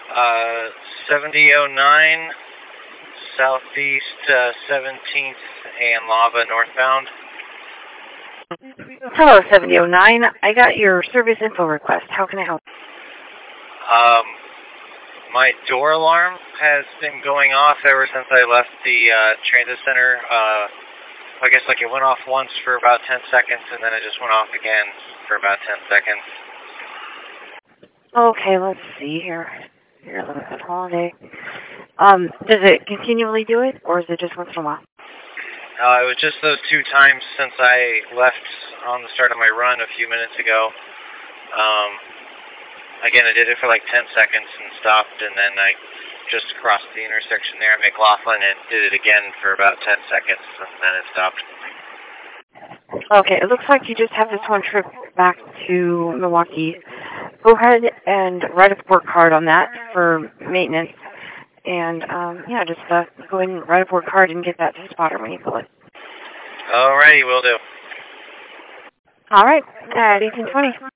7009 Southeast 17th and Lava northbound. Hello, 7009. I got your service info request. How can I help? My door alarm has been going off ever since I left the transit center. I guess like it went off once for about 10 seconds, and then it just went off again for about 10 seconds. Okay, let's see here. You're a little bit holiday. Does it continually do it, or is it just once in a while? It was just those 2 times since I left on the start of my run a few minutes ago. Again, I did it for like 10 seconds and stopped, and then I just crossed the intersection there at McLaughlin and did it again for about 10 seconds, and then it stopped. Okay, it looks like you just have this one trip back to Milwaukee. Go ahead and write a work card on that for maintenance. And, yeah, just go ahead and write a work card and get that to Spotter when you pull it. Alrighty, will do. All right, at 1820.